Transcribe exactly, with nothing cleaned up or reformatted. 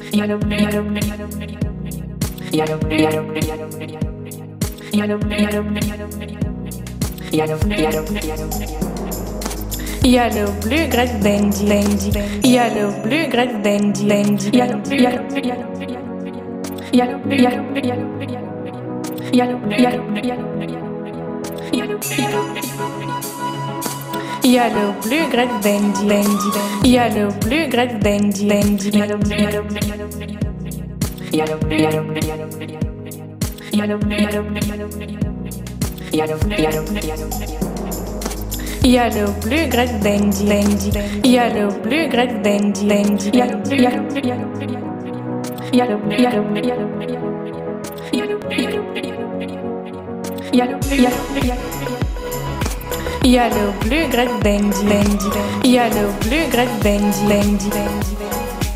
Я люблю, я люблю, я люблю, я люблю, я люблю, я люблю, я люблю, я люблю, я люблю, я люблю, я люблю, я люблю. Я люблю играть в Дэнди, Дэнди. Я люблю играть в Дэнди, Дэнди. Я люблю, я люблю, я люблю, я люблю, я люблю, я люблю, я люблю, я люблю, я люблю, я люблю, я люблю. Я люблю играть в Дэнди, Дэнди. Я люблю играть в Дэнди, Дэнди. Я люблю, я люблю, я люблю, я люблю, я люблю, я люблю, я люблю, я люблю, я люблю, я люблю, я люблю, я люблю. Я люблю играть в Дэнди, Дэнди. Я люблю играть в Дэнди, Дэнди. Я люблю, я люблю, я люблю, я люблю, я люблю, я люблю, я люблю, я люблю, я люблю, я люблю, я люблю. Я люблю играть в Дэнди, Дэнди. Я люблю играть в Дэнди, Дэнди, Дэнди.